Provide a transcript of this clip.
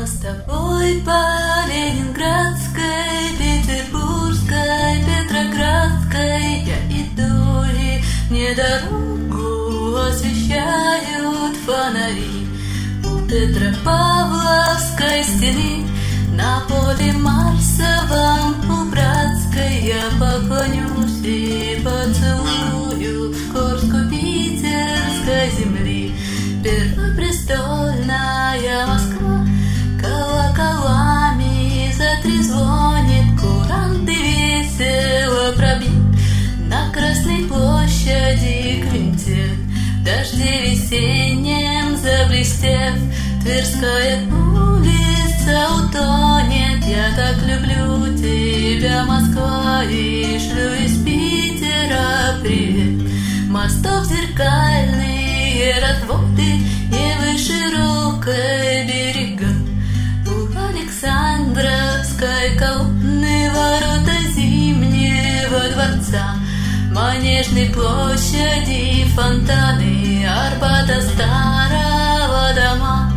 с тобой по Ленинградской, Петербургской, Петроградской я иду, и мне дорогу освещают фонари. У Петропавловской стены на поле Марсовом у Братской я поклонюсь и поцелую горстку питерской земли. Первопрестольная Москва колоколами затрезвонит, куранты весело пробьют на Красной площади квинтет. В дожде весеннем заблестев, Тверская улица утонет. Я так люблю тебя, Москва, и шлю из Питера привет. Мостов зеркальные разводы, Невы широкой берега. У Александровской колонны ворота Зимнего дворца, Манежной площади фонтаны, Арбата старого дома.